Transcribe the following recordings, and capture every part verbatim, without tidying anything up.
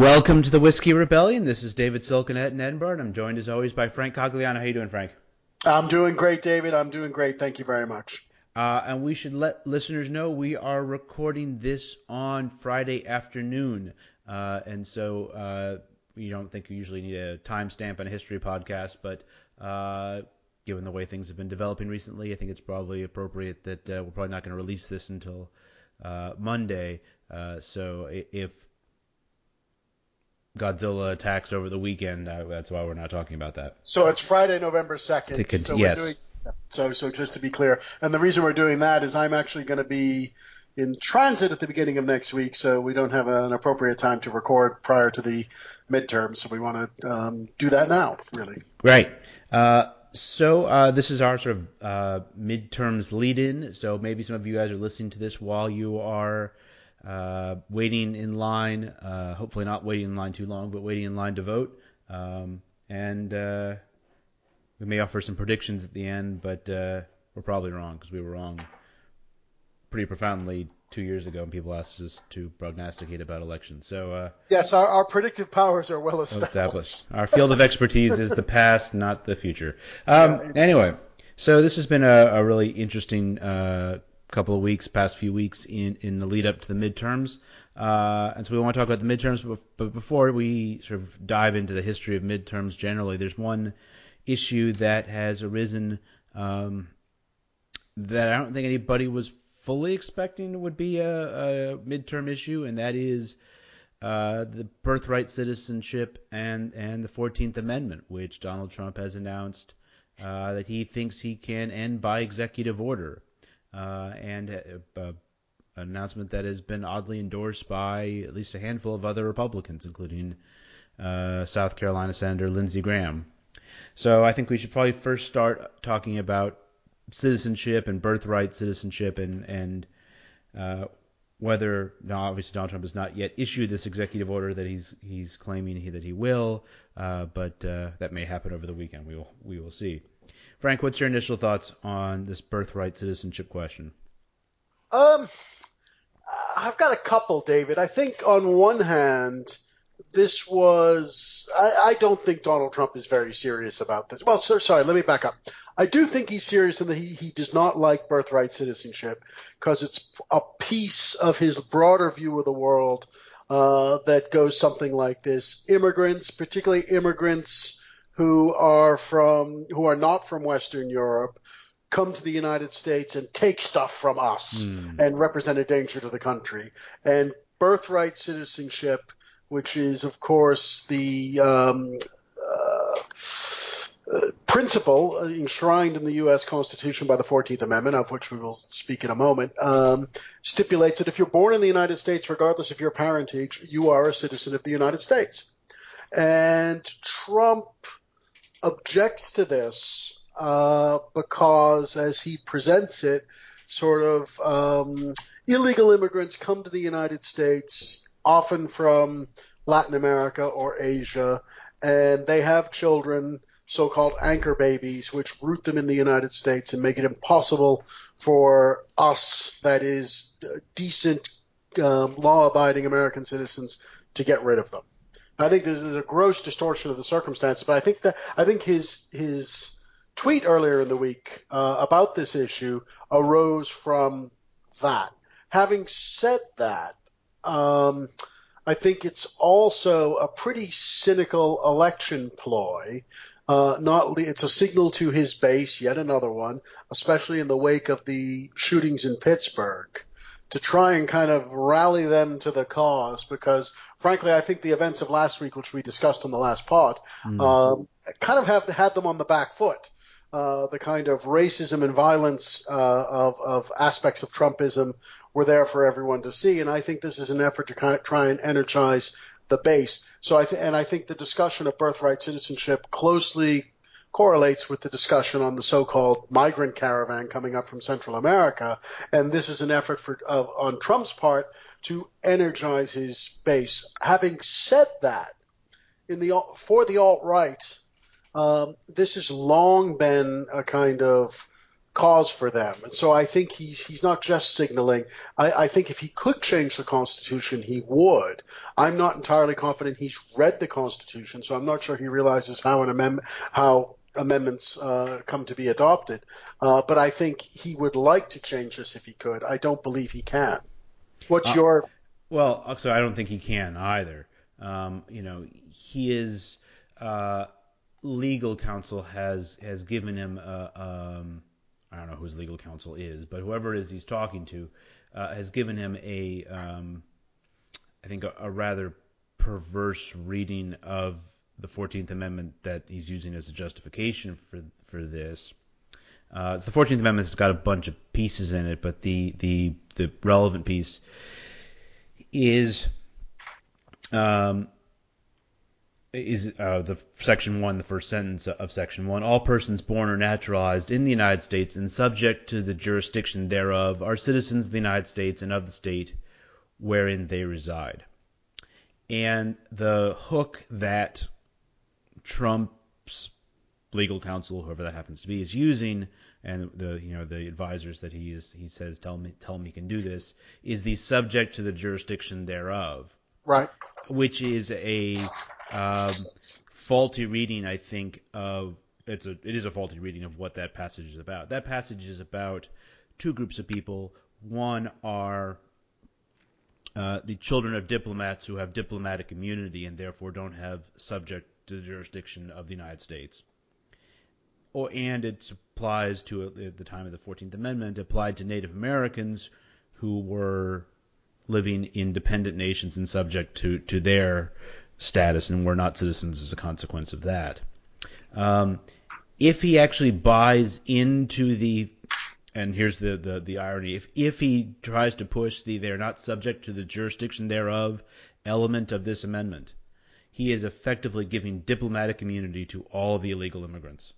Welcome to the Whiskey Rebellion. This is David Silkenhet in Edinburgh, and I'm joined as always by Frank Cogliano. How you doing, Frank? I'm doing great, David. I'm doing great. Thank you very much. Uh, and we should let listeners know we are recording this on Friday afternoon. Uh, and so uh, we don't think we usually need a timestamp on a history podcast, but uh, given the way things have been developing recently, I think it's probably appropriate that uh, we're probably not going to release this until uh, Monday. Uh, so if Godzilla attacks over the weekend, uh, that's why we're not talking about that. So it's Friday, November second. Could, so yes. we're doing so so just to be clear, and the reason we're doing that is I'm actually going to be in transit at the beginning of next week, so we don't have an appropriate time to record prior to the midterm. So we want to um, do that now, really. Right. Uh, so uh, this is our sort of uh, midterms lead-in. So maybe some of you guys are listening to this while you are uh, waiting in line. Uh, hopefully not waiting in line too long, but waiting in line to vote. Um, and uh, we may offer some predictions at the end, but uh, we're probably wrong because we were wrong pretty profoundly two years ago when people asked us to prognosticate about elections. So uh, yes, our, our predictive powers are well established. established. Our field of expertise is the past, not the future. Um, yeah, anyway, so this has been a, a really interesting uh, couple of weeks, past few weeks in, in the lead up to the midterms. Uh, and so we want to talk about the midterms, but before we sort of dive into the history of midterms generally, there's one issue that has arisen um, that I don't think anybody was fully expecting would be a, a midterm issue, and that is uh, the birthright citizenship and, and the fourteenth Amendment, which Donald Trump has announced uh, that he thinks he can end by executive order, uh, and a, a, an announcement that has been oddly endorsed by at least a handful of other Republicans, including uh, South Carolina Senator Lindsey Graham. So I think we should probably first start talking about citizenship and birthright citizenship and and uh, whether now obviously Donald Trump has not yet issued this executive order that he's he's claiming he, that he will, uh, but uh, that may happen over the weekend. We will we will see. Frank, what's your initial thoughts on this birthright citizenship question? Um, I've got a couple, David. I think on one hand, this was I, I don't think Donald Trump is very serious about this. Well, so, sorry, let me back up. I do think he's serious in that he, he does not like birthright citizenship because it's a piece of his broader view of the world uh, that goes something like this. Immigrants, particularly immigrants who are from who are not from Western Europe, come to the United States and take stuff from us mm. and represent a danger to the country. And birthright citizenship, which is, of course, the um, uh, uh, principle enshrined in the U S Constitution by the fourteenth Amendment, of which we will speak in a moment, um, stipulates that if you're born in the United States, regardless of your parentage, you are a citizen of the United States. And Trump objects to this uh, because, as he presents it, sort of um, illegal immigrants come to the United States, often from Latin America or Asia, and they have children, so-called anchor babies, which root them in the United States and make it impossible for us, that is, decent, um, law-abiding American citizens, to get rid of them. I think this is a gross distortion of the circumstances, but I think that I think his his tweet earlier in the week uh, about this issue arose from that. Having said that, um, I think it's also a pretty cynical election ploy. Uh, not it's a signal to his base, yet another one, especially in the wake of the shootings in Pittsburgh, to try and kind of rally them to the cause, because frankly, I think the events of last week, which we discussed on the last pod, mm. um, kind of have had them on the back foot. Uh, the kind of racism and violence uh, of, of aspects of Trumpism were there for everyone to see, and I think this is an effort to kind of try and energize the base. So I th- and I think the discussion of birthright citizenship closely correlates with the discussion on the so-called migrant caravan coming up from Central America, and this is an effort for uh, on Trump's part to energize his base. Having said that, in the for the alt-right, um, this has long been a kind of cause for them. And so I think he's he's not just signaling. I, I think if he could change the Constitution, he would. I'm not entirely confident he's read the Constitution, so I'm not sure he realizes how an amendment how amendments uh, come to be adopted. Uh, but I think he would like to change this if he could. I don't believe he can. What's Uh, your well, so I don't think he can either. Um, you know, he is uh, legal counsel has has given him a, um, I don't know who his legal counsel is, but whoever it is he's talking to uh, has given him a um, I think a, a rather perverse reading of the fourteenth Amendment that he's using as a justification for for this. Uh, the fourteenth Amendment has got a bunch of pieces in it, but the the the relevant piece is um, is uh, the section one, the first sentence of section one. All persons born or naturalized in the United States and subject to the jurisdiction thereof are citizens of the United States and of the state wherein they reside. And the hook that Trump's legal counsel, whoever that happens to be, is using, and the you know the advisors that he is he says tell me tell him he can do this, is the subject to the jurisdiction thereof, right? Which is a um, faulty reading, I think, of it's a it is a faulty reading of what that passage is about. That passage is about two groups of people. One are uh, the children of diplomats who have diplomatic immunity and therefore don't have subject to the jurisdiction of the United States. Or, and it applies to, at the time of the fourteenth Amendment, applied to Native Americans who were living in dependent nations and subject to, to their status and were not citizens as a consequence of that. Um, if he actually buys into the, and here's the, the, the irony, if, if he tries to push the they're not subject to the jurisdiction thereof element of this amendment, he is effectively giving diplomatic immunity to all of the illegal immigrants.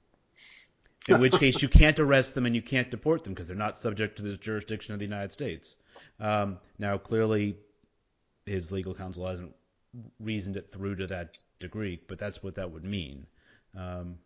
In which case you can't arrest them and you can't deport them because they're not subject to the jurisdiction of the United States. Um, now, clearly, his legal counsel hasn't reasoned it through to that degree, but that's what that would mean. Um,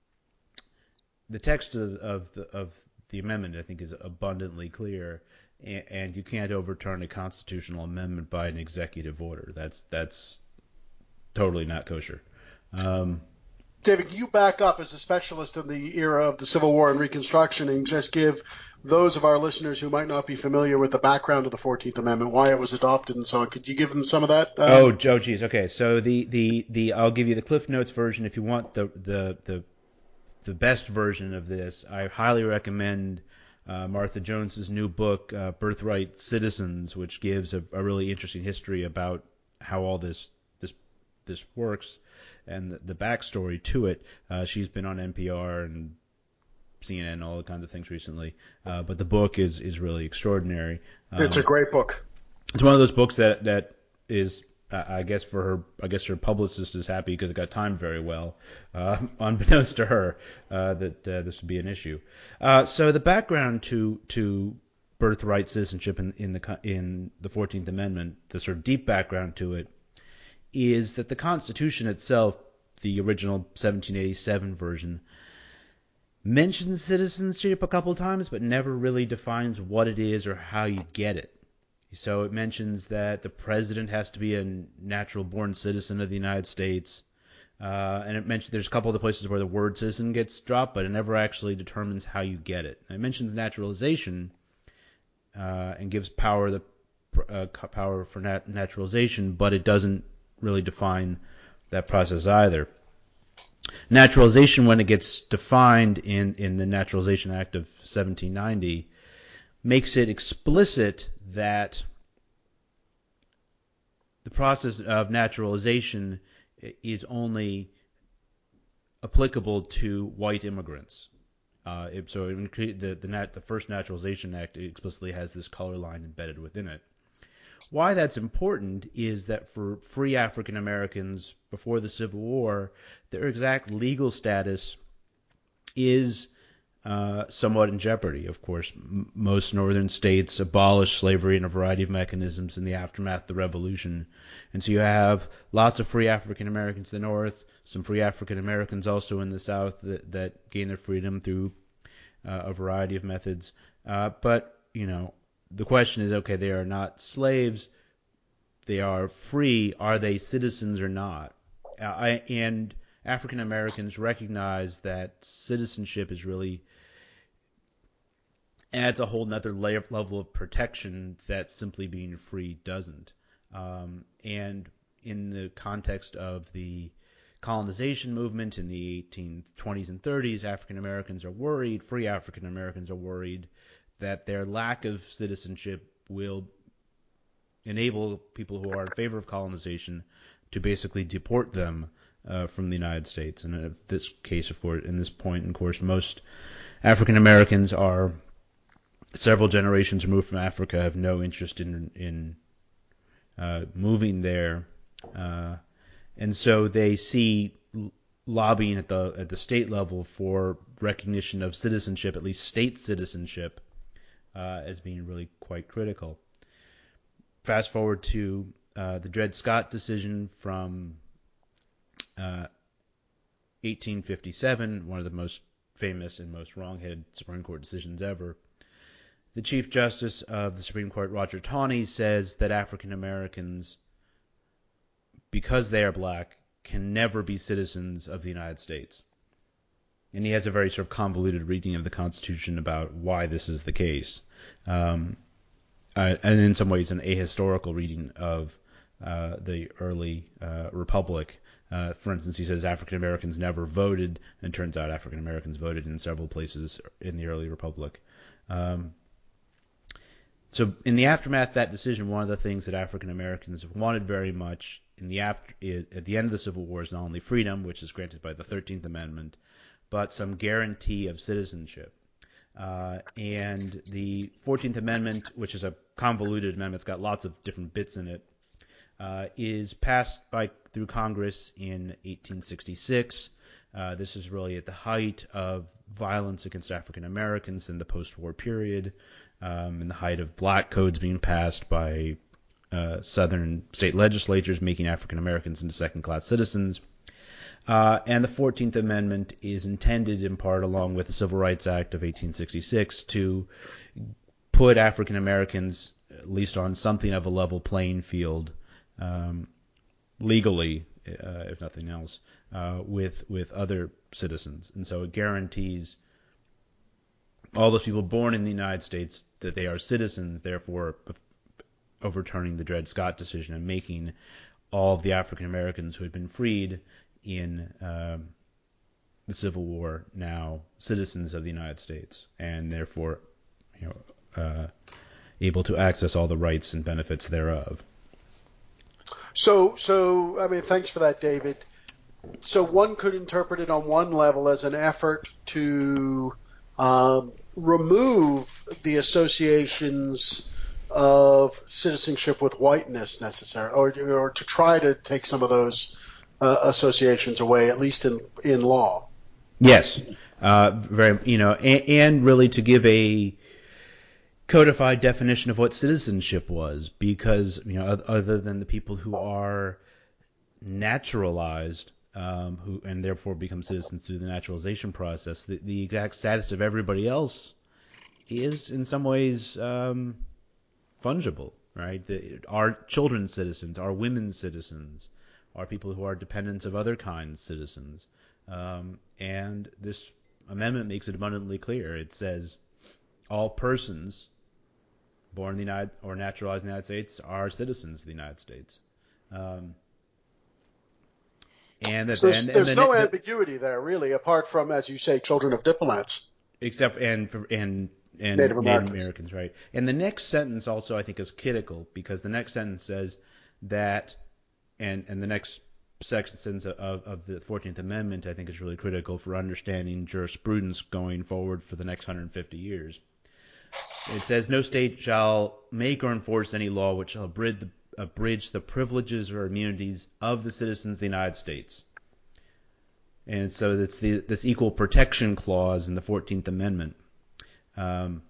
the text of, of, the, of the amendment, I think, is abundantly clear, and, and you can't overturn a constitutional amendment by an executive order. That's that's totally not kosher. Um, David, you back up as a specialist in the era of the Civil War and Reconstruction and just give those of our listeners who might not be familiar with the background of the fourteenth Amendment, why it was adopted and so on. Could you give them some of that? Um, oh, oh, geez. Okay, so the, the, the I'll give you the Cliff Notes version. If you want the the the, the best version of this, I highly recommend uh, Martha Jones's new book, uh, Birthright Citizens, which gives a, a really interesting history about how all this this this works and the, the backstory to it. Uh, she's been on N P R and C N N, all kinds of things recently. Uh, but the book is, is really extraordinary. Um, it's a great book. It's one of those books that, that is, uh, I guess for her, I guess her publicist is happy because it got timed very well, uh, unbeknownst to her, uh, that uh, this would be an issue. Uh, so the background to to birthright citizenship in, in the in the fourteenth Amendment, the sort of deep background to it, is that the Constitution itself, the original seventeen eighty-seven version, mentions citizenship a couple times, but never really defines what it is or how you get it. So it mentions that the president has to be a natural-born citizen of the United States, uh, and it mentions there's a couple of the places where the word citizen gets dropped, but it never actually determines how you get it. And it mentions naturalization uh, and gives power the uh, power for nat- naturalization, but it doesn't really define that process either. Naturalization, when it gets defined in, in the Naturalization Act of seventeen ninety, makes it explicit that the process of naturalization is only applicable to white immigrants. Uh, it, so it, the, the, nat, the first Naturalization Act explicitly has this color line embedded within it. Why that's important is that for free African Americans before the Civil War, their exact legal status is uh, somewhat in jeopardy. Of course, m- most northern states abolished slavery in a variety of mechanisms in the aftermath of the Revolution. And so you have lots of free African Americans in the North, some free African Americans also in the South that, that gain their freedom through uh, a variety of methods. Uh, but, you know, the question is, okay, they are not slaves. They are free. Are they citizens or not? Uh, I, and African Americans recognize that citizenship is really adds a whole nother layer, level of protection that simply being free doesn't. Um, and in the context of the colonization movement in the eighteen twenties and thirties, African Americans are worried, free African Americans are worried that their lack of citizenship will enable people who are in favor of colonization to basically deport them uh, from the United States. And in this case, of course, in this point, of course, most African Americans are several generations removed from Africa, have no interest in in uh, moving there, uh, and so they see lobbying at the at the state level for recognition of citizenship, at least state citizenship, uh, as being really quite critical. Fast forward to uh, the Dred Scott decision from uh, eighteen fifty-seven, one of the most famous and most wrong-headed Supreme Court decisions ever. The Chief Justice of the Supreme Court, Roger Taney, says that African Americans, because they are black, can never be citizens of the United States. And he has a very sort of convoluted reading of the Constitution about why this is the case. Um, uh, and in some ways, an ahistorical reading of uh, the early uh, Republic. Uh, for instance, he says African Americans never voted, and turns out African Americans voted in several places in the early Republic. Um, So in the aftermath of that decision, one of the things that African Americans wanted very much in the after, at the end of the Civil War is not only freedom, which is granted by the thirteenth Amendment, but some guarantee of citizenship. Uh, and the fourteenth Amendment, which is a convoluted amendment, it's got lots of different bits in it, uh, is passed by through Congress in eighteen sixty-six. Uh, this is really at the height of violence against African Americans in the post-war period. Um, in the height of black codes being passed by uh, southern state legislatures, making African Americans into second-class citizens. Uh, and the fourteenth Amendment is intended, in part, along with the Civil Rights Act of eighteen sixty-six, to put African Americans, at least on something of a level playing field, um, legally, uh, if nothing else, uh, with with other citizens. And so it guarantees all those people born in the United States that they are citizens, therefore overturning the Dred Scott decision and making all of the African Americans who had been freed in uh, the Civil War now citizens of the United States, and therefore, you know, uh, able to access all the rights and benefits thereof. So, so I mean, thanks for that, David. So one could interpret it on one level as an effort to um, remove the associations of citizenship with whiteness necessary, or, or to try to take some of those uh, associations away, at least in in law. Yes, uh, very, you know, and, and really to give a codified definition of what citizenship was, because, you know, other than the people who are naturalized, um, who and therefore become citizens through the naturalization process, the, the exact status of everybody else is in some ways um, fungible, right? The, are children citizens? Are women citizens? Are people who are dependents of other kinds citizens? Um, and this amendment makes it abundantly clear. It says all persons born in the United or naturalized in the United States are citizens of the United States. Um, and that, so there's, and, there's and no the, ambiguity there, really, apart from, as you say, children of diplomats. Except and and and Native Native Americans. Americans, right? And the next sentence also I think is critical, because the next sentence says that, and and the next section of, of the fourteenth Amendment I think is really critical for understanding jurisprudence going forward for the next one hundred fifty years. It says no state shall make or enforce any law which shall abridge the, abridge the privileges or immunities of the citizens of the United States. And so it's the, this equal protection clause in the fourteenth Amendment um,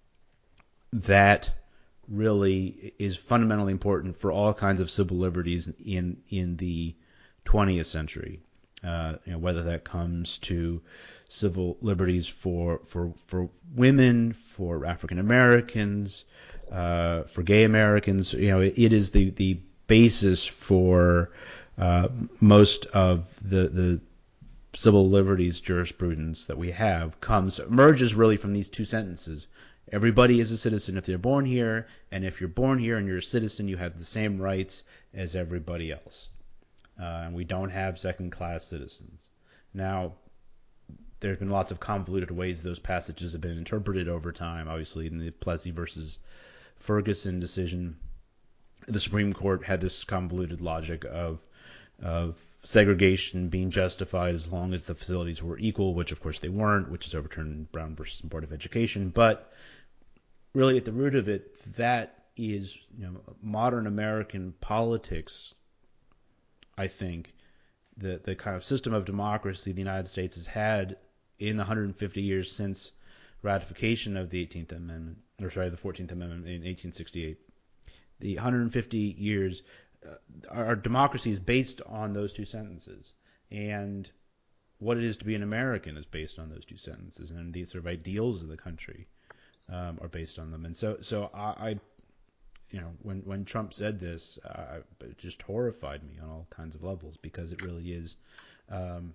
that really is fundamentally important for all kinds of civil liberties in in the twentieth century. Uh, you know, whether that comes to civil liberties for for for women, for African Americans, uh, for gay Americans. You know, it, it is the the basis for uh, most of the the civil liberties jurisprudence that we have comes emerges really from these two sentences. Everybody is a citizen if they're born here, and if you're born here and you're a citizen, you have the same rights as everybody else. Uh, and we don't have second-class citizens. Now, there's been lots of convoluted ways those passages have been interpreted over time. Obviously, in the Plessy versus Ferguson decision, the Supreme Court had this convoluted logic of of segregation being justified as long as the facilities were equal, which of course they weren't, which is overturned in Brown versus Board of Education. But really, at the root of it, that is, you know, modern American politics. I think the the kind of system of democracy the United States has had in the one hundred fifty years since ratification of the eighteenth Amendment, or sorry, the fourteenth Amendment in eighteen sixty-eight. The one hundred fifty years, uh, our democracy is based on those two sentences, and what it is to be an American is based on those two sentences, and these sort of ideals of the country um, are based on them. And so, so I, I you know, when when Trump said this, uh, it just horrified me on all kinds of levels, because it really is, um,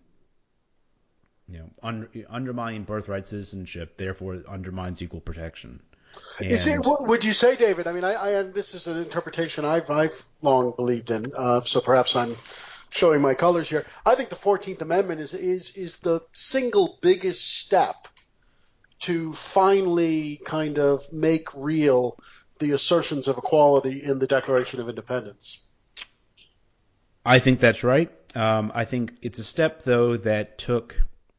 you know, un- undermining birthright citizenship. Therefore, it undermines equal protection. And Is it, would you say, David? I mean, I, I this is an interpretation I've I've long believed in. Uh, so perhaps I'm showing my colors here. I think the fourteenth Amendment is is is the single biggest step to finally kind of make real the assertions of equality in the Declaration of Independence. I think that's right. Um, I think it's a step, though, that took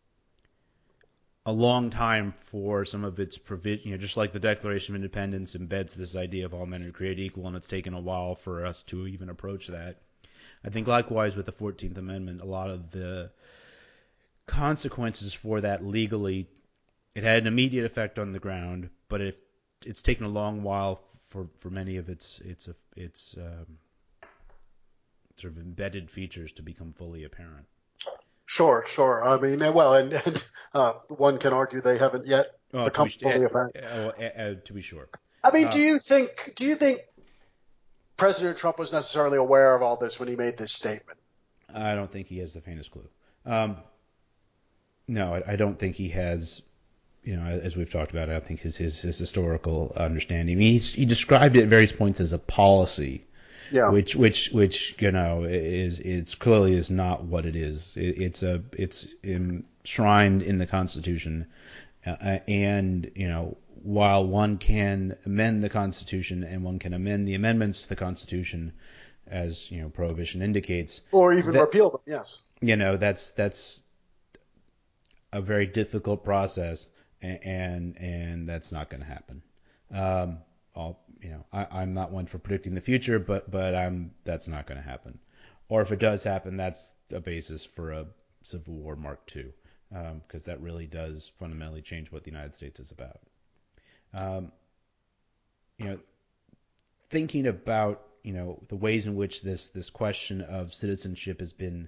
a long time for some of its provision, you know, just like the Declaration of Independence embeds this idea of all men are created equal, and it's taken a while for us to even approach that. I think likewise with the fourteenth Amendment, a lot of the consequences for that legally, it had an immediate effect on the ground, but it it's taken a long while for, for many of its its its um, sort of embedded features to become fully apparent. Sure, sure. I mean, well, and, and uh, one can argue they haven't yet Oh, become to be, fully uh, apparent. uh, uh, to be sure. I mean, Uh, do you think do you think President Trump was necessarily aware of all this when he made this statement? I don't think he has the faintest clue. Um, no, I, I don't think he has. You know, as we've talked about, I don't think his his, his historical understanding. I mean, he's, he described it at various points as a policy, Yeah. which which which you know is it's clearly is not what it is. It, it's a it's enshrined in the Constitution, uh, and you know, while one can amend the Constitution and one can amend the amendments to the Constitution, as you know, Prohibition indicates, Or even that repeal them, yes. you know that's that's a very difficult process, and and, and that's not going to happen. Um, I'll, you know, I, I'm not one for predicting the future, but but I'm that's not going to happen. Or if it does happen, that's a basis for a Civil War Mark two, because um, that really does fundamentally change what the United States is about. Um, you know, thinking about you know the ways in which this this question of citizenship has been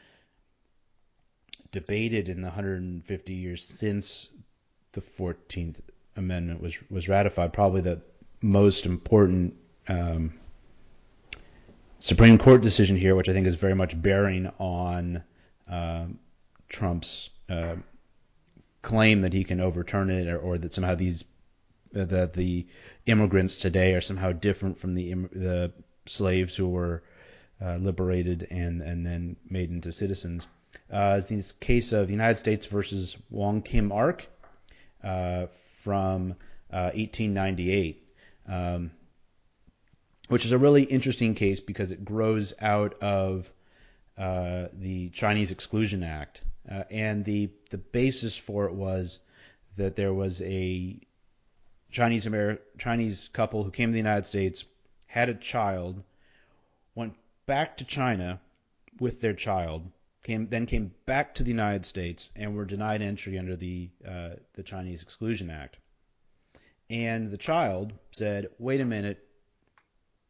debated in the one hundred fifty years since the fourteenth Amendment was was ratified, probably the most important um, Supreme Court decision here, which I think is very much bearing on um, Trump's uh, claim that he can overturn it, or, or that somehow these uh, that the immigrants today are somehow different from the the slaves who were uh, liberated and and then made into citizens. Uh, is the case of the United States versus Wong Kim Ark uh, from uh, eighteen ninety-eight, um, which is a really interesting case because it grows out of uh, the Chinese Exclusion Act, uh, and the the basis for it was that there was a Chinese Amer- Chinese couple who came to the United States, had a child, went back to China with their child, came then came back to the United States and were denied entry under the uh, the Chinese Exclusion Act. And the child said, "Wait a minute,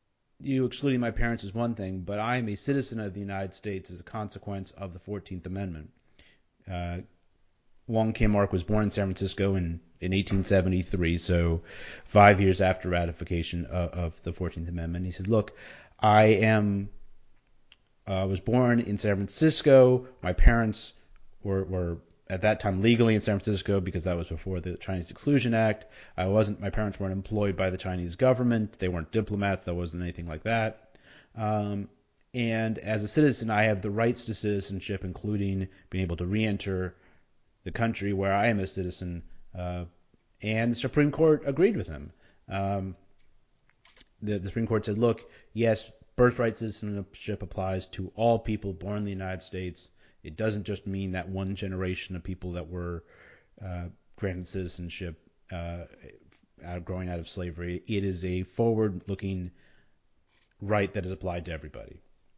you excluding my parents is one thing, but I am a citizen of the United States as a consequence of the fourteenth Amendment. Uh, Wong Kim Ark was born in San Francisco in, in eighteen seventy-three, so five years after ratification of, of the fourteenth Amendment. He said, look, I am uh, was born in San Francisco. My parents were, were at that time legally in San Francisco because that was before the Chinese Exclusion Act. I wasn't. My parents weren't employed by the Chinese government. They weren't diplomats. There wasn't anything like that. Um, and as a citizen, I have the rights to citizenship, including being able to re-enter the country where I am a citizen. Uh, and the Supreme Court agreed with him. Um, the, the Supreme Court said, look, yes, birthright citizenship applies to all people born in the United States. It doesn't just mean that one generation of people that were uh, granted citizenship uh, out of growing out of slavery. It is a forward-looking right that is applied to everybody.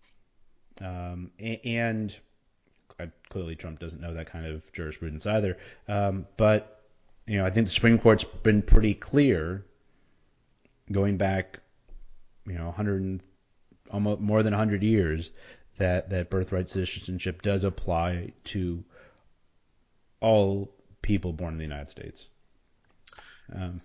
Um, and uh, clearly Trump doesn't know that kind of jurisprudence either. Um, but you know, I think the Supreme Court's been pretty clear, going back, you know, one hundred, almost more than one hundred years, that, that birthright citizenship does apply to all people born in the United States. Um,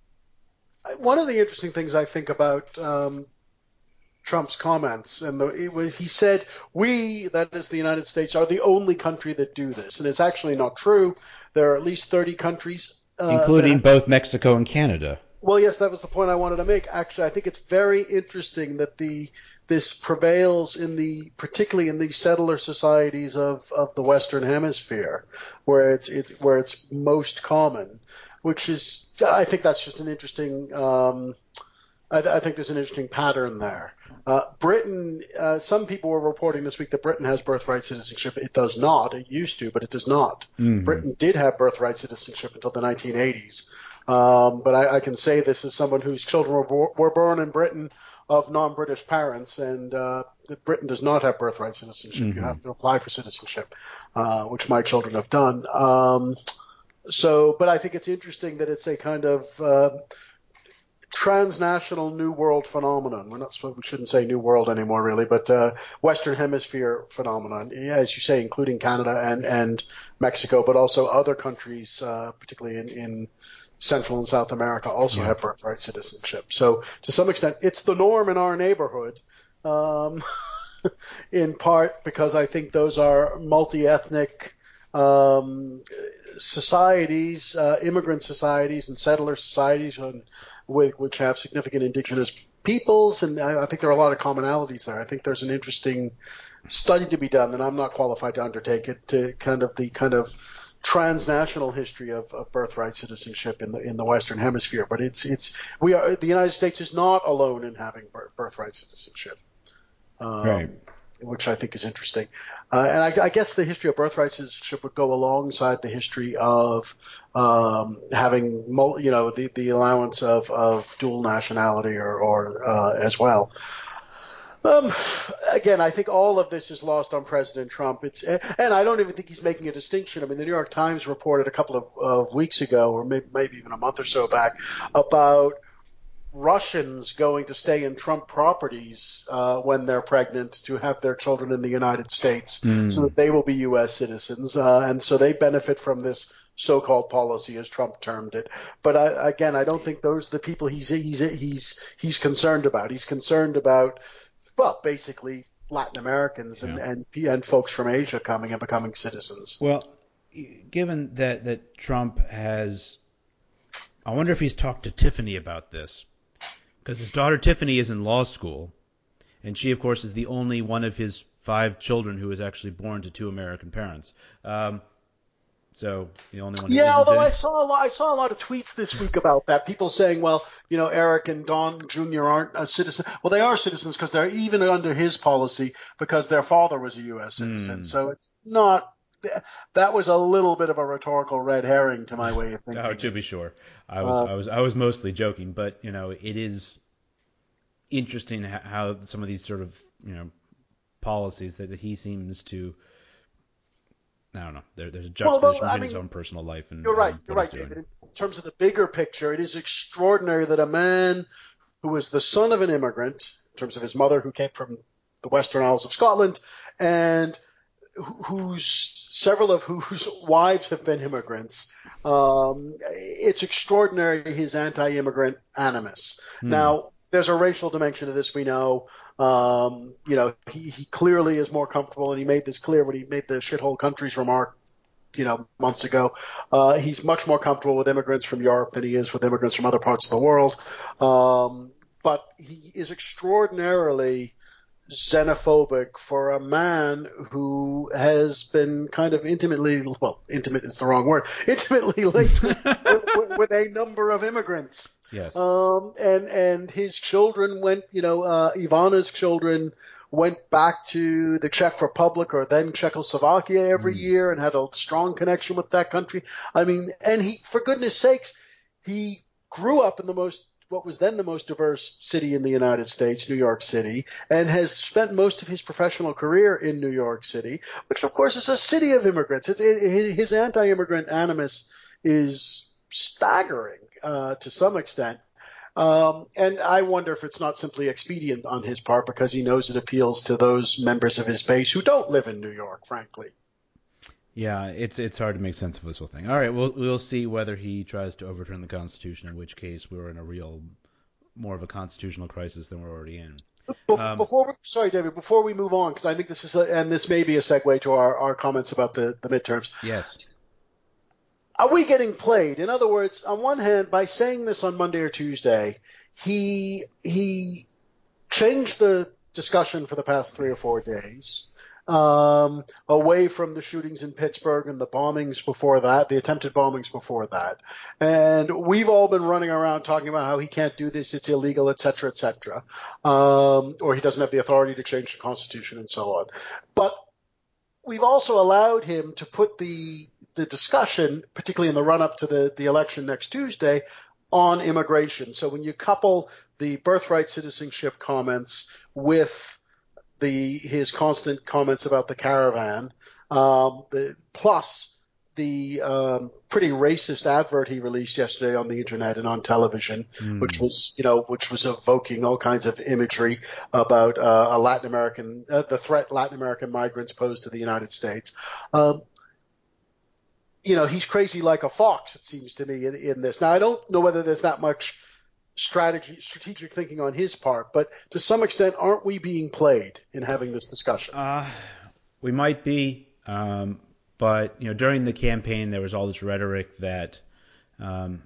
One of the interesting things I think about um, Trump's comments, and the, it was, he said, we, that is the United States, are the only country that do this. And it's actually not true. There are at least thirty countries. Uh, including that, both Mexico and Canada. Well, yes, that was the point I wanted to make. Actually, I think it's very interesting that the this prevails in the, particularly in the settler societies of, of the Western Hemisphere, where it's it, where it's most common, which is, I think that's just an interesting. Um, I, th- I think there's an interesting pattern there. Uh, Britain, uh, some people were reporting this week that Britain has birthright citizenship. It does not. It used to, but it does not. Mm-hmm. Britain did have birthright citizenship until the nineteen eighties. Um, but I, I can say this as someone whose children were, bo- were born in Britain of non-British parents, and uh, Britain does not have birthright citizenship. Mm-hmm. You have to apply for citizenship, uh, which my children have done. Um, so, but I think it's interesting that it's a kind of uh, transnational New World phenomenon. We're not supposed, we shouldn't say New World anymore, really, but uh, Western Hemisphere phenomenon, as you say, including Canada and, and Mexico, but also other countries, uh, particularly in, in Central and South America, also yeah. have birthright citizenship. So to some extent, it's the norm in our neighborhood, um, in part because I think those are multi-ethnic um, societies, uh, immigrant societies and settler societies, and with, which have significant indigenous peoples, and I, I think there are a lot of commonalities there. I think there's an interesting study to be done, and I'm not qualified to undertake it, to kind of the kind of transnational history of, of birthright citizenship in the in the Western Hemisphere. But it's it's we are the United States is not alone in having birthright citizenship. Um, right. Which I think is interesting. Uh, and I, I guess the history of birthright citizenship would go alongside the history of um, having, you know, the, the allowance of, of dual nationality or, or uh, as well. Um, again, I think all of this is lost on President Trump. It's, and I don't even think he's making a distinction. I mean, the New York Times reported a couple of uh, weeks ago, or maybe, maybe even a month or so back, about Russians going to stay in Trump properties uh, when they're pregnant to have their children in the United States, mm. so that they will be U S citizens, uh, and so they benefit from this so-called policy, as Trump termed it. But I, again, I don't think those are the people he's he's he's he's concerned about. He's concerned about, well, basically Latin Americans and, yeah. and and folks from Asia coming and becoming citizens. Well, given that that Trump has, I wonder if he's talked to Tiffany about this. Because his daughter Tiffany is in law school, and she, of course, is the only one of his five children who was actually born to two American parents. Um, so the only one who Yeah, isn't. although in. I saw a lot, I saw a lot of tweets this week about that. People saying, well, you know, Eric and Don Junior aren't a citizen. Well, they are citizens because they're even under his policy because their father was a U S citizen. Mm. So it's not. That was a little bit of a rhetorical red herring to my way of thinking. Oh, to be sure, I was, Uh, I was, I was mostly joking, but you know, it is interesting how some of these sort of, you know, policies that he seems to. I don't know. There, there's a juxtaposition well, I between mean, his own personal life and, you're right. and You're what he's right, doing. David. In terms of the bigger picture, it is extraordinary that a man who was the son of an immigrant, in terms of his mother, who came from the Western Isles of Scotland, and whose several of whose wives have been immigrants. Um, it's extraordinary, his anti-immigrant animus. Hmm. Now, there's a racial dimension to this, we know. Um, you know, he, he clearly is more comfortable, and he made this clear when he made the shithole countries remark, you know, months ago. Uh, he's much more comfortable with immigrants from Europe than he is with immigrants from other parts of the world. Um, but he is extraordinarily xenophobic for a man who has been kind of intimately, well, intimate is the wrong word, intimately linked with, with, with a number of immigrants. Yes. Um, and, and his children went, you know, uh, Ivana's children went back to the Czech Republic or then Czechoslovakia every mm. year and had a strong connection with that country. I mean, and he, for goodness sakes, he grew up in the most, what was then the most diverse city in the United States, New York City, and has spent most of his professional career in New York City, which of course is a city of immigrants. It, it, his anti-immigrant animus is staggering uh, to some extent. Um, and I wonder if it's not simply expedient on his part because he knows it appeals to those members of his base who don't live in New York, frankly. Yeah, it's it's hard to make sense of this whole thing. All right, we'll we'll see whether he tries to overturn the Constitution, in which case we're in a real, more of a constitutional crisis than we're already in. Um, before we, sorry, David, before we move on, because I think this is, a, and this may be a segue to our, our comments about the, the midterms. Yes. Are we getting played? In other words, on one hand, by saying this on Monday or Tuesday, he he changed the discussion for the past three or four days. Um, away from the shootings in Pittsburgh and the bombings before that, the attempted bombings before that. And we've all been running around talking about how he can't do this, it's illegal, et cetera, et cetera. Um, or he doesn't have the authority to change the Constitution and so on. But we've also allowed him to put the the discussion, particularly in the run-up to the, the election next Tuesday, on immigration. So when you couple the birthright citizenship comments with the his constant comments about the caravan, um, the, plus the um, pretty racist advert he released yesterday on the internet and on television, mm. which was you know which was evoking all kinds of imagery about uh, a Latin American uh, the threat Latin American migrants pose to the United States. Um, you know he's crazy like a fox, it seems to me, in, in this. Now I don't know whether there's that much strategy, strategic thinking on his part, but to some extent, aren't we being played in having this discussion? Uh, we might be, um, but you know, during the campaign, there was all this rhetoric that um,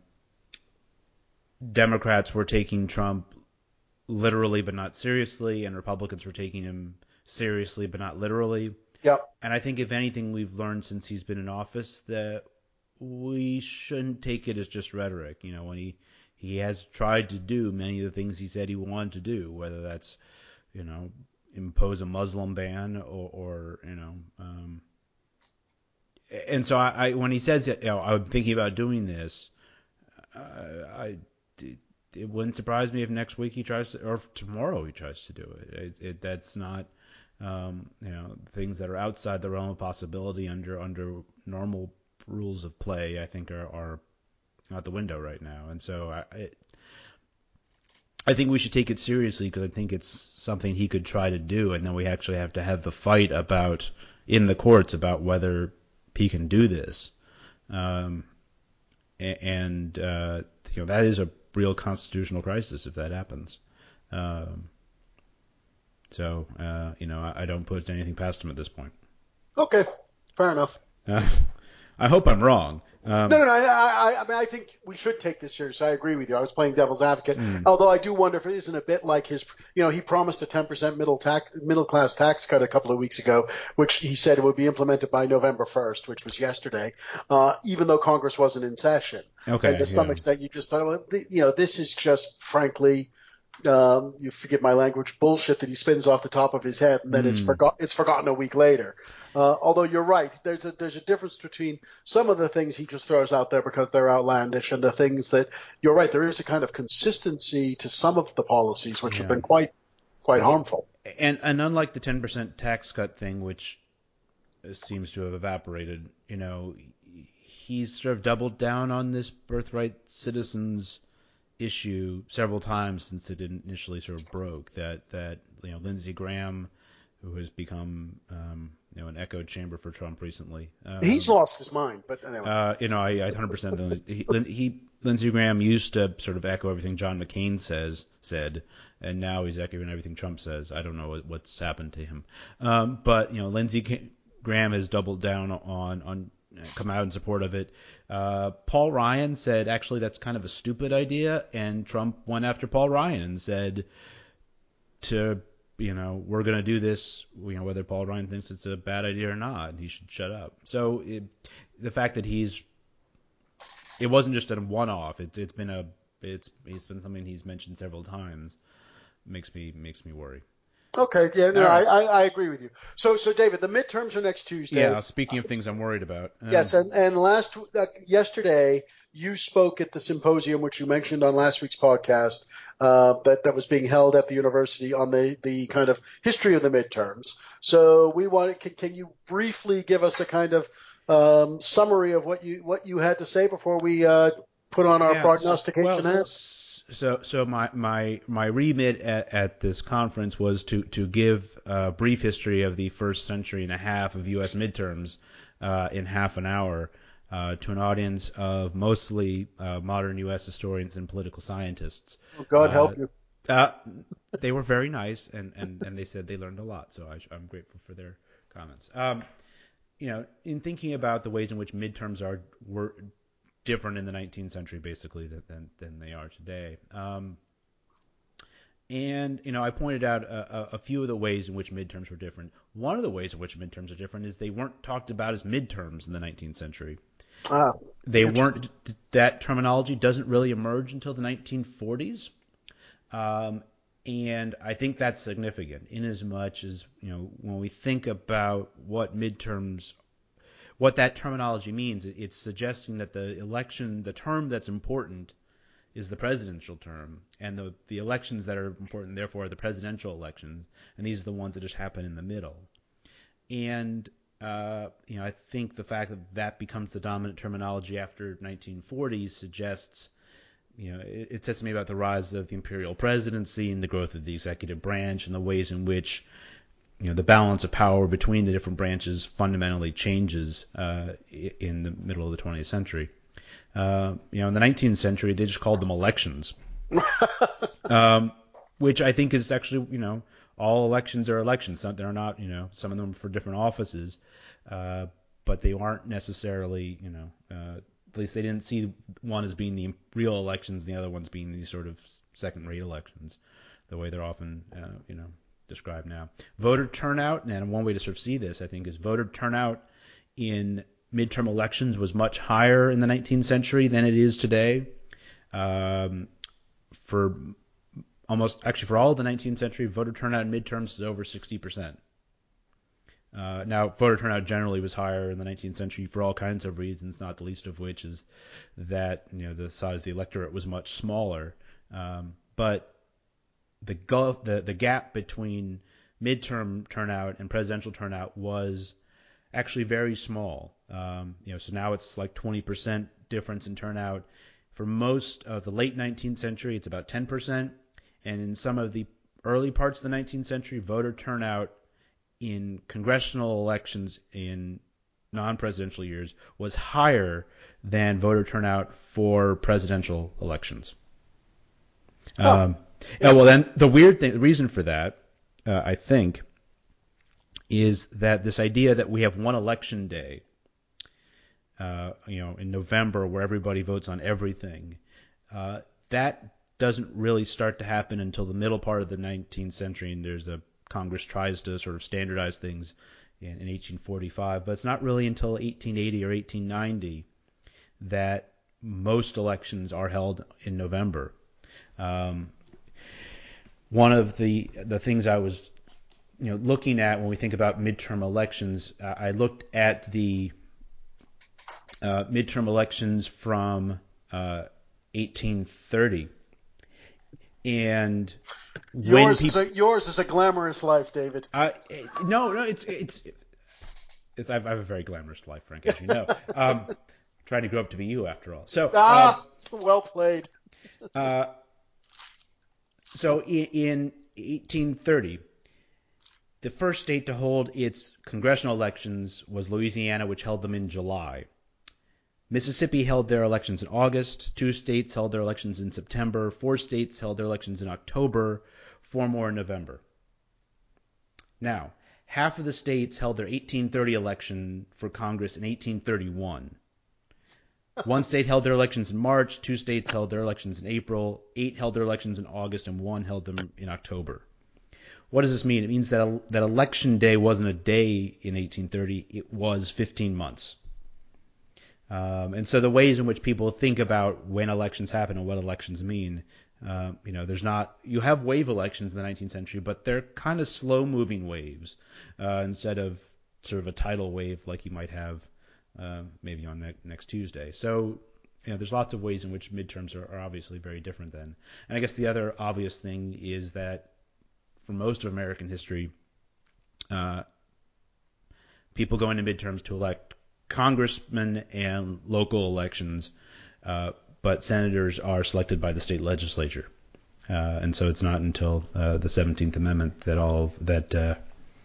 Democrats were taking Trump literally but not seriously, and Republicans were taking him seriously but not literally. Yep. And I think if anything, we've learned since he's been in office that we shouldn't take it as just rhetoric. You know, when he He has tried to do many of the things he said he wanted to do, whether that's, you know, impose a Muslim ban or, or you know, um, and so I, I, when he says, you know, I'm thinking about doing this, uh, I, it, it wouldn't surprise me if next week he tries to, or tomorrow he tries to do it. It, it that's not, um, you know, things that are outside the realm of possibility under under normal rules of play. I think are are out the window right now, and so I, it, I think we should take it seriously because I think it's something he could try to do, and then we actually have to have the fight about in the courts about whether he can do this, um, and uh, you know that is a real constitutional crisis if that happens. Um, so uh, you know I, I don't put anything past him at this point. Okay, fair enough. Uh, I hope I'm wrong. Um, no, no, no. I, I, I mean, I think we should take this seriously. I agree with you. I was playing devil's advocate, mm. although I do wonder if it isn't a bit like his. You know, he promised a ten percent middle tax, middle class tax cut a couple of weeks ago, which he said would be implemented by November first, which was yesterday, uh, even though Congress wasn't in session. Okay, and to yeah. some extent, you just thought, well, you know, this is just frankly. Um, you forgive my language, bullshit that he spins off the top of his head, and then mm. it's forgot it's forgotten a week later. Uh, although you're right, there's a there's a difference between some of the things he just throws out there because they're outlandish, and the things that you're right. There is a kind of consistency to some of the policies which yeah. have been quite quite harmful. And and unlike the ten percent tax cut thing, which seems to have evaporated, you know, he's sort of doubled down on this birthright citizens issue several times since it initially sort of broke. That that you know Lindsey Graham, who has become um, you know an echo chamber for Trump recently. Um, He's lost his mind, but anyway. Uh, you know, I, I one hundred percent he, he Lindsey Graham used to sort of echo everything John McCain says said, and now he's echoing everything Trump says. I don't know what, what's happened to him, um, but you know, Lindsey Graham has doubled down on on come out in support of it. Uh, Paul Ryan said actually that's kind of a stupid idea, and Trump went after Paul Ryan and said to you know, we're going to do this, you know, whether Paul Ryan thinks it's a bad idea or not, he should shut up. So it, the fact that he's, it wasn't just a one-off. It's it's been a, it's it's been something he's mentioned several times. Makes me makes me worry. Okay, yeah, no, right. I, I I agree with you. So so David, the midterms are next Tuesday. Yeah. Speaking of things I'm worried about. Um, yes, and and last uh, yesterday you spoke at the symposium which you mentioned on last week's podcast uh, that that was being held at the university on the the kind of history of the midterms. So we want can, can you briefly give us a kind of um, summary of what you what you had to say before we uh, put on our yeah, prognostication well, hats? So, so my my my remit at, at this conference was to to give a brief history of the first century and a half of U S midterms uh, in half an hour uh, to an audience of mostly uh, modern U S historians and political scientists. Oh, God Uh, help you. uh, they were very nice, and, and, and they said they learned a lot. So I, I'm grateful for their comments. Um, you know, in thinking about the ways in which midterms are were different in the nineteenth century, basically, than than they are today. Um, and you know, I pointed out a, a few of the ways in which midterms were different. One of the ways in which midterms are different is they weren't talked about as midterms in the nineteenth century. Ah, they weren't. That terminology doesn't really emerge until the nineteen forties, um, and I think that's significant. In as much as you know, when we think about what midterms what that terminology means, it's suggesting that the election, the term that's important is the presidential term, and the, the elections that are important, therefore, are the presidential elections, and these are the ones that just happen in the middle. And, uh, you know, I think the fact that that becomes the dominant terminology after nineteen forties suggests, you know, it, it says to me about the rise of the imperial presidency and the growth of the executive branch and the ways in which you know the balance of power between the different branches fundamentally changes uh, in the middle of the twentieth century. Uh, you know, in the nineteenth century, they just called them elections, um, which I think is actually, you know, all elections are elections. They're not, you know, some of them for different offices, uh, but they aren't necessarily, you know, uh, at least they didn't see one as being the real elections, and the other ones being these sort of second-rate elections, the way they're often, uh, you know, described now. Voter turnout, and one way to sort of see this, I think, is voter turnout in midterm elections was much higher in the nineteenth century than it is today. Um, for almost, actually, for all of the nineteenth century, voter turnout in midterms is over sixty percent. Uh, now, voter turnout generally was higher in the nineteenth century for all kinds of reasons, not the least of which is that you know the size of the electorate was much smaller. Um, but the gulf, the, the gap between midterm turnout and presidential turnout was actually very small. Um, you know, so now it's like twenty percent difference in turnout. For most of the late nineteenth century, it's about ten percent, and in some of the early parts of the nineteenth century, voter turnout in congressional elections in non-presidential years was higher than voter turnout for presidential elections. Huh. Um, yeah, well, then the weird thing, the reason for that, uh, I think, is that this idea that we have one election day, uh, you know, in November where everybody votes on everything, uh, that doesn't really start to happen until the middle part of the nineteenth century, and there's a Congress tries to sort of standardize things in, in eighteen forty-five, but it's not really until eighteen eighty or eighteen ninety that most elections are held in November. Um, one of the the things I was you know looking at when we think about midterm elections, uh, I looked at the uh, midterm elections from uh, eighteen thirty, and when yours people is a yours is a glamorous life, David. uh, no no it's it's it's I have a very glamorous life, Frank, as you know. Um, trying to grow up to be you after all. So um, Ah, well played. Uh, so in, in eighteen thirty, the first state to hold its congressional elections was Louisiana, which held them in July. Mississippi held their elections in August. Two states held their elections in September. Four states held their elections in October. Four more in November. Now, half of the states held their eighteen thirty election for Congress in eighteen thirty-one. One state held their elections in March. Two states held their elections in April. Eight held their elections in August, and one held them in October. What does this mean? It means that that election day wasn't a day in eighteen thirty. It was fifteen months. Um, and so the ways in which people think about when elections happen and what elections mean, uh, you know, there's not, you have wave elections in the nineteenth century, but they're kind of slow moving waves uh, instead of sort of a tidal wave like you might have uh, maybe on ne- next Tuesday. So, you know, there's lots of ways in which midterms are, are obviously very different then. And I guess the other obvious thing is that for most of American history, uh, people go into midterms to elect congressmen and local elections, uh, but senators are selected by the state legislature, uh, and so it's not until uh, the seventeenth Amendment that all that uh,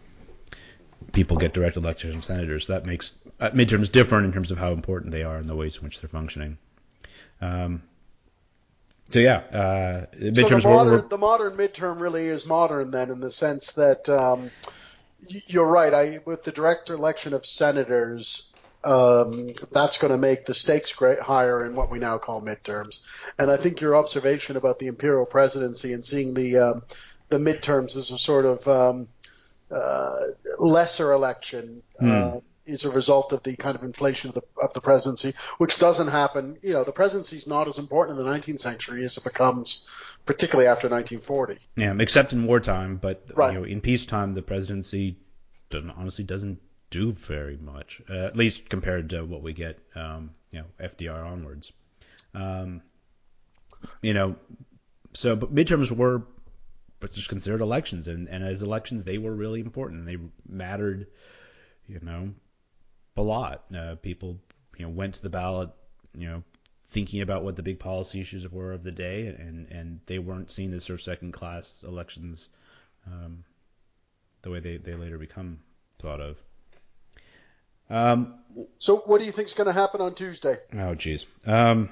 people get direct elections of senators. That makes uh, midterms different in terms of how important they are and the ways in which they're functioning. Um, so yeah, uh, midterms. So the modern, were, were, the modern midterm really is modern then, in the sense that um, you're right. I with the direct election of senators. Um, that's going to make the stakes great higher in what we now call midterms. And I think your observation about the imperial presidency and seeing the um, the midterms as a sort of um, uh, lesser election uh, hmm. is a result of the kind of inflation of the of the presidency, which doesn't happen. You know, the presidency is not as important in the nineteenth century as it becomes, particularly after nineteen forty. Yeah, except in wartime, but Right. you know, in peacetime, the presidency doesn't, honestly doesn't do very much, uh, at least compared to what we get, um, you know, F D R onwards. Um, you know, so but midterms were, but just considered elections, and, and as elections, they were really important. They mattered, you know, a lot. Uh, people, you know, went to the ballot, you know, thinking about what the big policy issues were of the day, and, and they weren't seen as sort of second class elections, um, the way they, they later become thought of. Um, So what do you think is going to happen on Tuesday? oh, geez. Um,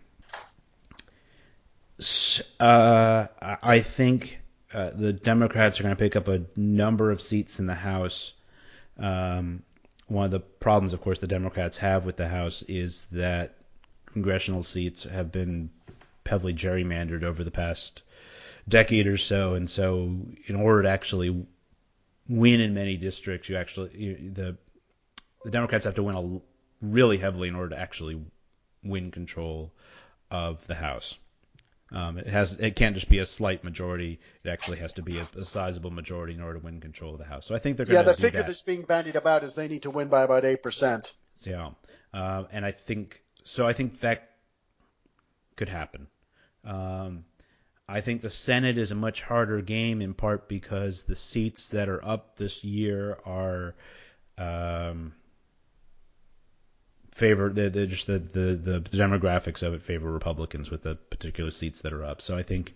uh, I think uh, the Democrats are going to pick up a number of seats in the House. Um, one of the problems, of course, the Democrats have with the House is that congressional seats have been heavily gerrymandered over the past decade or so, and so in order to actually win in many districts, you actually you, the the Democrats have to win a, really heavily in order to actually win control of the House. Um, it has it can't just be a slight majority. It actually has to be a, a sizable majority in order to win control of the House. So I think they're going Yeah, to the do figure that. that's being bandied about is they need to win by about eight percent. Yeah, uh, and I think so. I think that could happen. Um, I think the Senate is a much harder game, in part because the seats that are up this year are um, favor the, the just the, the the demographics of it favor Republicans with the particular seats that are up. So I think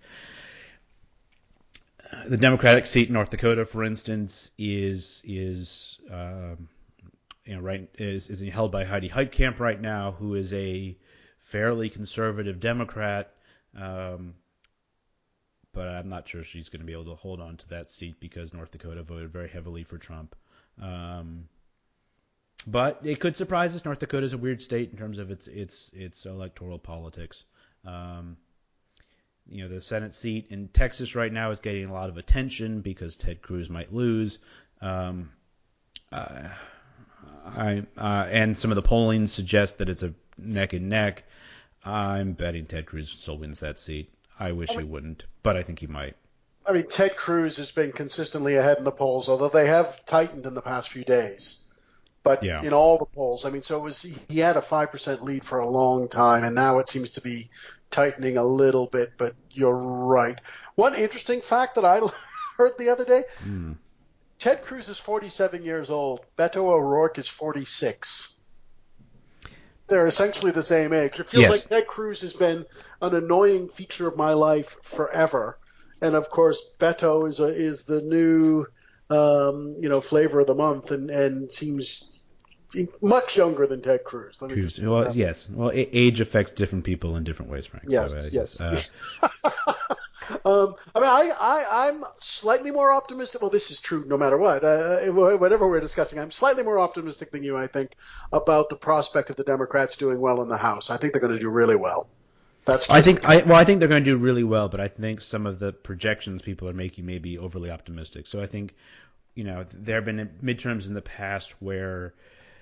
the Democratic seat in North Dakota, for instance, is is um, you know right is is held by Heidi Heitkamp right now, who is a fairly conservative Democrat. Um, but I'm not sure she's going to be able to hold on to that seat because North Dakota voted very heavily for Trump. Um, but it could surprise us. North Dakota is a weird state in terms of its its its electoral politics. Um, you know, the Senate seat in Texas right now is getting a lot of attention because Ted Cruz might lose. Um, uh, I uh, and some of the polling suggests that it's a neck and neck. I'm betting Ted Cruz still wins that seat. I wish I mean, he wouldn't, but I think he might. I mean, Ted Cruz has been consistently ahead in the polls, although they have tightened in the past few days. But Yeah. in all the polls, I mean, so it was he had a five percent lead for a long time, and now it seems to be tightening a little bit. But you're right. One interesting fact that I heard the other day: Mm. Ted Cruz is forty-seven years old. Beto O'Rourke is forty-six. they're essentially the same age. It feels Yes. like Ted Cruz has been an annoying feature of my life forever. And of course, Beto is a, is the new, um, you know, flavor of the month, and, and seems much younger than Ted Cruz. Let me Cruz. just Well, yes. Well, a- age affects different people in different ways, Frank. yes, so, uh, yes. Uh, um, I mean, I, I, I'm slightly more optimistic. Well, this is true no matter what. Uh, whatever we're discussing, I'm slightly more optimistic than you, I think, about the prospect of the Democrats doing well in the House. I think they're going to do really well. That's just, I think I well I think they're going to do really well, but I think some of the projections people are making may be overly optimistic. So I think, you know, there have been midterms in the past where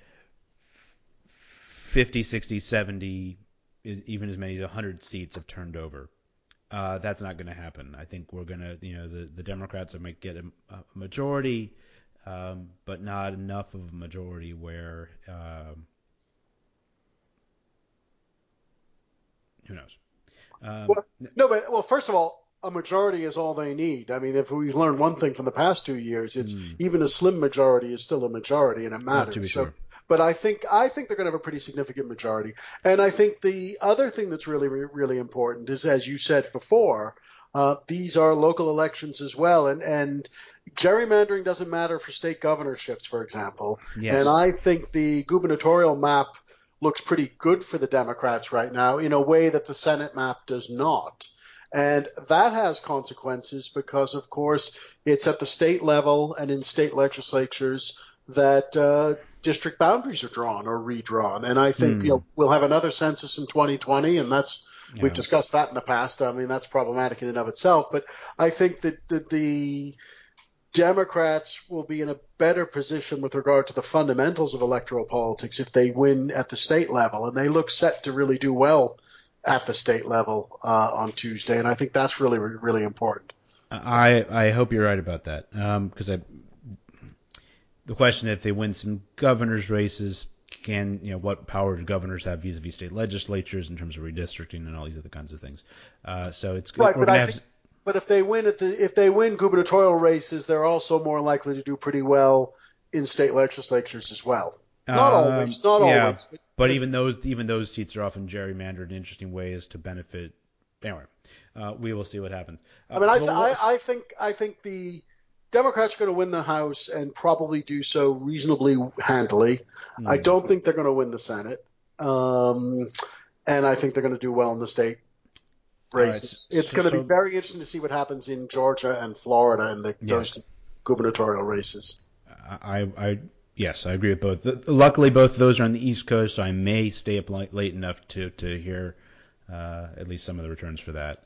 fifty, sixty, seventy, is even as many as one hundred seats have turned over. Uh, that's not going to happen. I think we're going to, you know, the, the Democrats might get a, a majority, um, but not enough of a majority where, um, who knows? Um, well, no, but well, first of all, a majority is all they need. I mean, if we've learned one thing from the past two years, it's hmm, even a slim majority is still a majority, and it uh, to be matters. So, sure. but I think I think they're going to have a pretty significant majority. And I think the other thing that's really really important is, as you said before, uh, these are local elections as well, and and gerrymandering doesn't matter for state governorships, for example. And Yes. I think the gubernatorial map looks pretty good for the Democrats right now in a way that the Senate map does not. And that has consequences because, of course, it's at the state level and in state legislatures that uh, district boundaries are drawn or redrawn. And I think you Hmm. know we'll have another census in twenty twenty, and that's we've Yeah. discussed that in the past. I mean, that's problematic in and of itself. But I think that the, the Democrats will be in a better position with regard to the fundamentals of electoral politics if they win at the state level, and they look set to really do well at the state level uh, on Tuesday, and I think that's really, really important. I I hope you're right about that. Um, because I the question if they win some governors races, can you know what power do governors have vis-a-vis state legislatures in terms of redistricting and all these other kinds of things? Uh, so it's Right, we're but gonna I have. think, but if they win at the, if they win gubernatorial races, they're also more likely to do pretty well in state legislatures as well. Not Um, always, not yeah, always, but, but but even those even those seats are often gerrymandered in interesting ways to benefit. Anyway, uh, we will see what happens. I Uh, mean, I, th- well, I, I think, I think the Democrats are going to win the House and probably do so reasonably handily. I hmm. don't think they're going to win the Senate, um, and I think they're going to do well in the state All right, so, races. It's so, going to be so very interesting to see what happens in Georgia and Florida in the, yes, those gubernatorial races. I, I, yes, I agree with both. The, luckily, both of those are on the East Coast, so I may stay up late, late enough to to hear uh, at least some of the returns for that,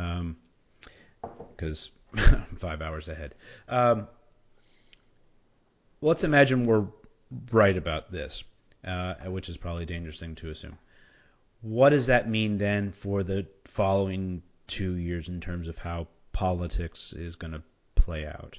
because um, I'm five hours ahead. Um, let's imagine we're right about this, uh, which is probably a dangerous thing to assume. What does that mean then for the following two years in terms of how politics is going to play out?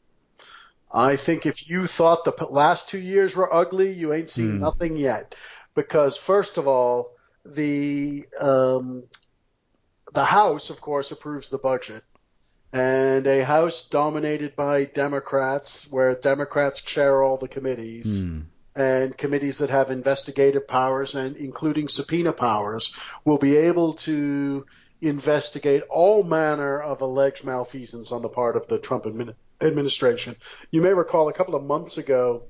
I think if you thought the last two years were ugly, you ain't seen Hmm. nothing yet. Because first of all, the um, the House, of course, approves the budget, and a House dominated by Democrats, where Democrats chair all the committees, Hmm. and committees that have investigative powers and including subpoena powers will be able to investigate all manner of alleged malfeasance on the part of the Trump admin- administration. You may recall a couple of months ago,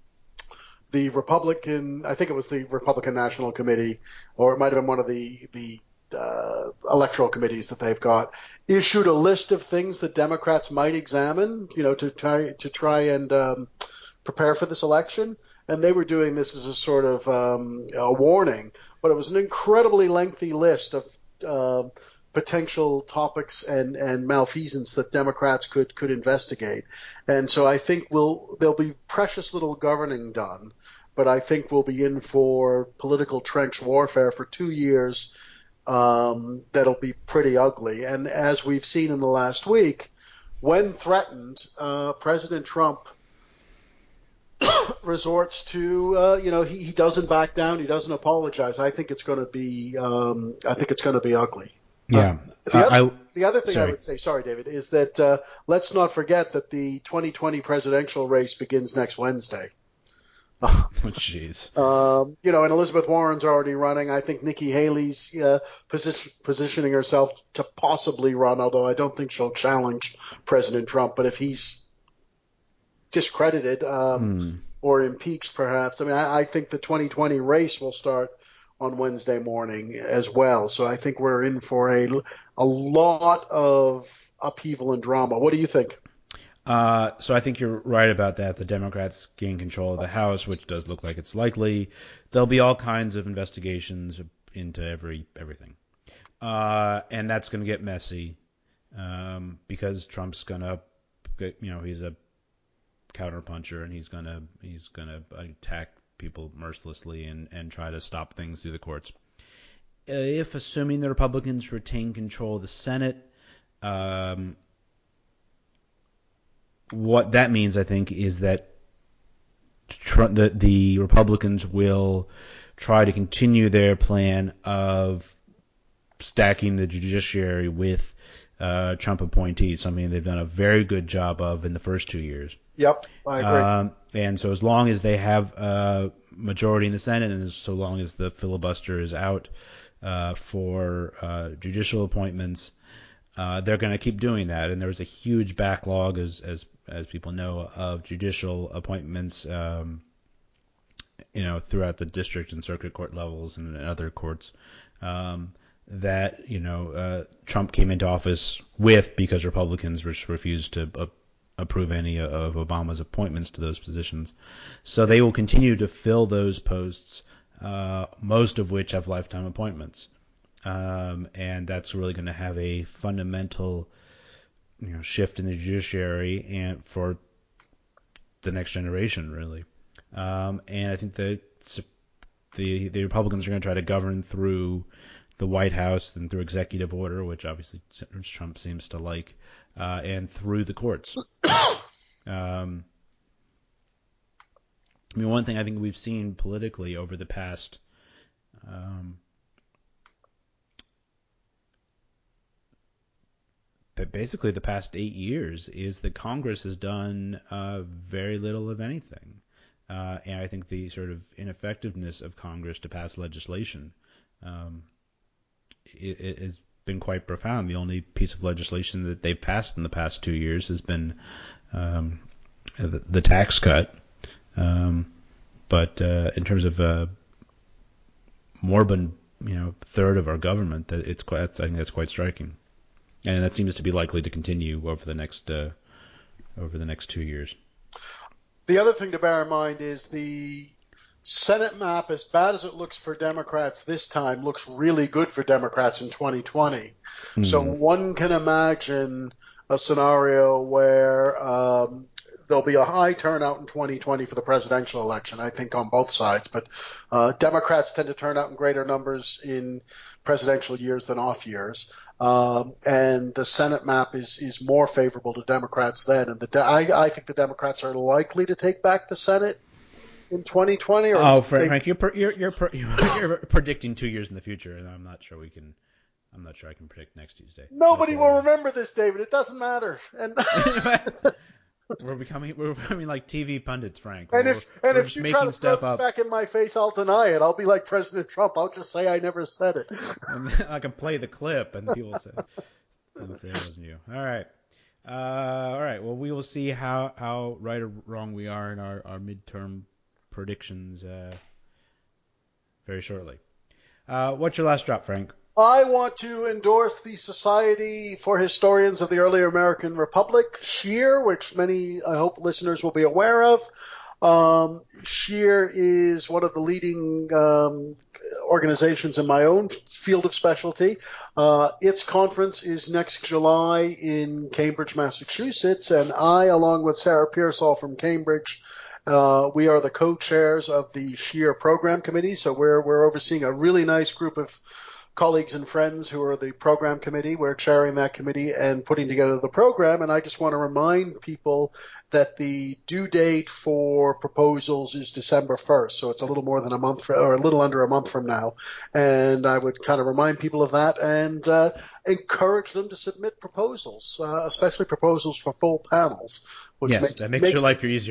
the Republican, I think it was the Republican National Committee, or it might have been one of the the uh, electoral committees that they've got, issued a list of things that Democrats might examine, you know, to try to try and um, prepare for this election. And they were doing this as a sort of um, a warning, but it was an incredibly lengthy list of uh, potential topics and, and malfeasance that Democrats could could investigate. And so I think we'll there'll be precious little governing done, but I think we'll be in for political trench warfare for two years um, that'll be pretty ugly. And as we've seen in the last week, when threatened, uh, President Trump resorts to, uh, you know, he, he doesn't back down. He doesn't apologize. I think it's going to be, um, I think it's going to be ugly. Uh, Yeah. the Uh, other, I. the other thing I Sorry. would say, sorry, David, is that uh, let's not forget that the twenty twenty presidential race begins next Wednesday. Oh, jeez. Um, you know, and Elizabeth Warren's already running. I think Nikki Haley's uh, position, positioning herself to possibly run, although I don't think she'll challenge President Trump. But if he's discredited um, Hmm. or impeached, perhaps, I mean, I, I think the twenty twenty race will start on Wednesday morning as well. So I think we're in for a, a lot of upheaval and drama. What do you think? Uh, so I think you're right about that. The Democrats gain control of the House, which does look like it's likely. There'll be all kinds of investigations into every everything, uh, and that's going to get messy um, because Trump's going to, you know, he's a counterpuncher and he's going to he's going to attack people mercilessly and and try to stop things through the courts. If assuming the Republicans retain control of the Senate. Um, What that means, I think, is that tr- the, the Republicans will try to continue their plan of stacking the judiciary with uh, Trump appointees, something they've done a very good job of in the first two years. Yep, I agree. Um, and so as long as they have a majority in the Senate and so long as the filibuster is out uh, for uh, judicial appointments, uh, they're going to keep doing that. And there's a huge backlog, as as as people know, of judicial appointments, um, you know, throughout the district and circuit court levels and other courts, um, that, you know, uh, Trump came into office with because Republicans refused to uh, approve any of Obama's appointments to those positions. So they will continue to fill those posts, uh, most of which have lifetime appointments. Um, and that's really going to have a fundamental, you know, shift in the judiciary and for the next generation, really. Um, and I think that the the Republicans are going to try to govern through the White House and through executive order, which obviously Trump seems to like, uh, and through the courts. Um, I mean, one thing I think we've seen politically over the past um, but basically the past eight years is that Congress has done uh, very little of anything. Uh, and I think the sort of ineffectiveness of Congress to pass legislation um, it, it has been quite profound. The only piece of legislation that they've passed in the past two years has been um, the, the tax cut. Um, but uh, in terms of uh, more than you know third of our government, that it's quite. I think that's quite striking. And that seems to be likely to continue over the next uh, over the next two years. The other thing to bear in mind is the Senate map, as bad as it looks for Democrats this time, looks really good for Democrats in twenty twenty. Mm. So one can imagine a scenario where um, there'll be a high turnout in twenty twenty for the presidential election, I think, on both sides. But uh, Democrats tend to turn out in greater numbers in presidential years than off years. Um, and the Senate map is, is more favorable to Democrats then. And the de- I, I think the Democrats are likely to take back the Senate in twenty twenty. Or oh, Frank, Frank, you're per, you're you're, per, you're predicting two years in the future, and I'm not sure we can. I'm not sure I can predict next Tuesday. Nobody but, uh, will remember this, David. It doesn't matter. And we're becoming we're becoming like T V pundits, Frank. And we're, if and we're if you try to throw this up. back in my face, I'll deny it. I'll be like President Trump. I'll just say I never said it. And I can play the clip, and people say, people say it wasn't you. All right. Uh, all right. Well, we will see how, how right or wrong we are in our, our midterm predictions uh, very shortly. Uh, what's your last drop, Frank? I want to endorse the Society for Historians of the Early American Republic, SHEAR, which many, I hope, listeners will be aware of. Um, SHEAR is one of the leading um, organizations in my own field of specialty. Uh, its conference is next July in Cambridge, Massachusetts, and I, along with Sarah Pearsall from Cambridge, uh, we are the co-chairs of the SHEAR program committee, so we're we're overseeing a really nice group of colleagues and friends who are the program committee. We're chairing that committee and putting together the program. And I just want to remind people that the due date for proposals is December first. So it's a little more than a month for, or a little under a month from now. And I would kind of remind people of that and uh, encourage them to submit proposals, uh, especially proposals for full panels. Which yes, makes, that makes makes your life easier.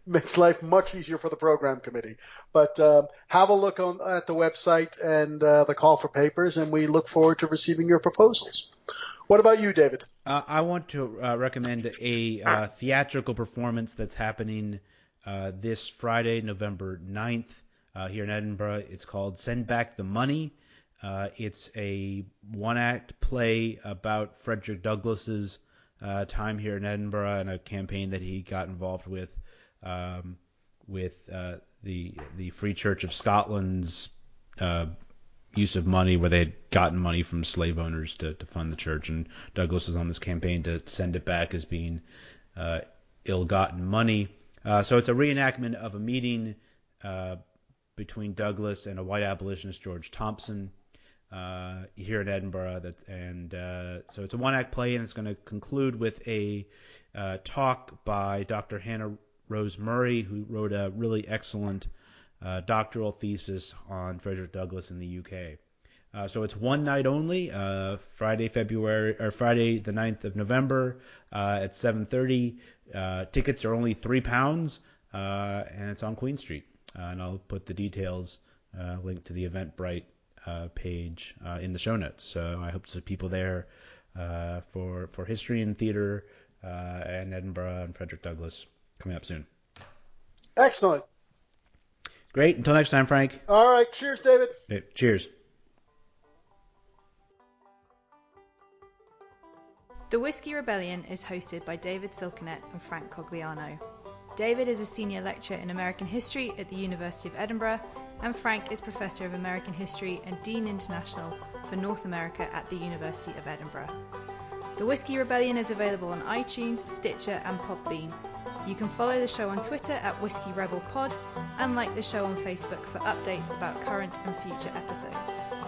makes life much easier for the program committee. But um, have a look on at the website and uh, the call for papers, and we look forward to receiving your proposals. What about you, David? Uh, I want to uh, recommend a uh, theatrical performance that's happening uh, this Friday, November ninth, uh, here in Edinburgh. It's called Send Back the Money. Uh, it's a one-act play about Frederick Douglass's uh, time here in Edinburgh and a campaign that he got involved with um, with uh, the the Free Church of Scotland's uh, use of money, where they had gotten money from slave owners to, to fund the church, and Douglass was on this campaign to send it back as being uh, ill-gotten money. Uh, so it's a reenactment of a meeting uh, between Douglass and a white abolitionist, George Thompson, uh, here in Edinburgh. That, and uh, so it's a one-act play, and it's going to conclude with a uh, talk by Doctor Hannah Rose Murray, who wrote a really excellent Uh, doctoral thesis on Frederick Douglass in the U K. Uh, so it's one night only, uh, Friday, February or Friday the ninth of November uh, at seven thirty. Uh, tickets are only three pounds, uh, and it's on Queen Street. Uh, and I'll put the details, uh, linked to the Eventbrite uh, page uh, in the show notes. So I hope to see people there uh, for for history and theater uh, and Edinburgh and Frederick Douglass coming up soon. Excellent. Great. Until next time, Frank. All right. Cheers, David. Okay, cheers. The Whiskey Rebellion is hosted by David Silkenat and Frank Cogliano. David is a senior lecturer in American history at the University of Edinburgh, and Frank is Professor of American History and Dean International for North America at the University of Edinburgh. The Whiskey Rebellion is available on iTunes, Stitcher and Podbean. You can follow the show on Twitter at Whiskey Rebel Pod and like the show on Facebook for updates about current and future episodes.